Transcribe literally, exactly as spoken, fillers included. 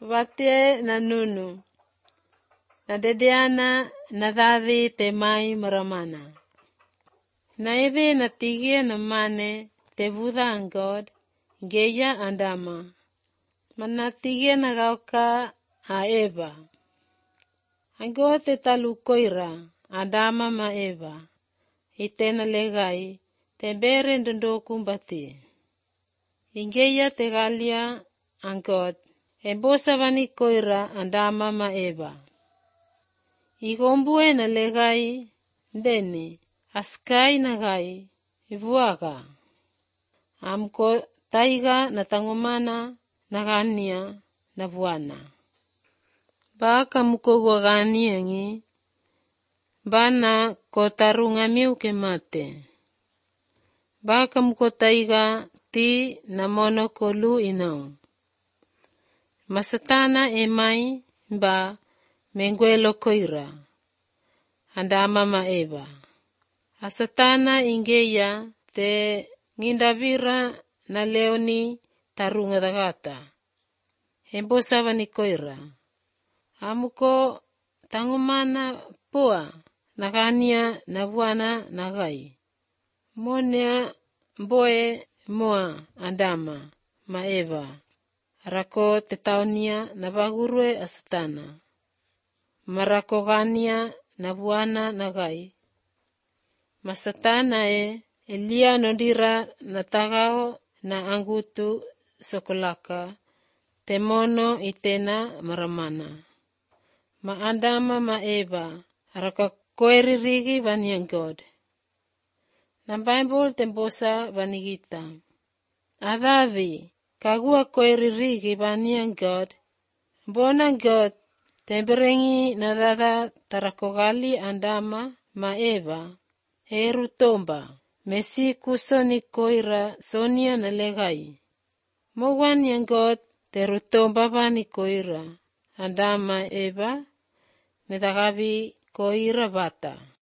Vatie na nunu. Na dedeana na dadhi te mai maramana. Na eve na tigie na mane te vuda ang God. Geya andama. Mana tigie na gauka a Eva. Ango te talu koira andama ma Eva. Itena legai te bere ndondo kumbati. Ingeya te galia ang God. Embosa vani koira andama ma Eva. Igombue na legai deni askai na gai ivuaga. Amko taiga na tangomana na gania na vuana. Baka muko gania ngi bana ko tarunga miu ke mate. Baka muko taiga ti na mono kolu inong. Masatana emai ba menguelo koira. Andama ma Eva. Asatana ingeya te ngindavira na leoni tarunga dagata. Embosa vani koira. Amuko tangumana pua nagania na vuana nagai. Monea boe moa andama ma Eva. Rako te taunia na bagurue asatana. Marako gania na vuana nagai. Masatana e elia nodira na tagao na angutu sokolaka. Temono itena maramana. Ma andama ma Eva. Raka koeririgi vani ang God. Na Bible tembosa vani gita. Adhavi. Kagua koeririgi vani ang God. Bona God. Temberengi na dada tarakogali andama ma Eva. Eru tomba. Mesi kusoni koira sonia na legai. Mogwani ang God. Teru tomba vani koira. Andama Eva. Medagavi koira bata.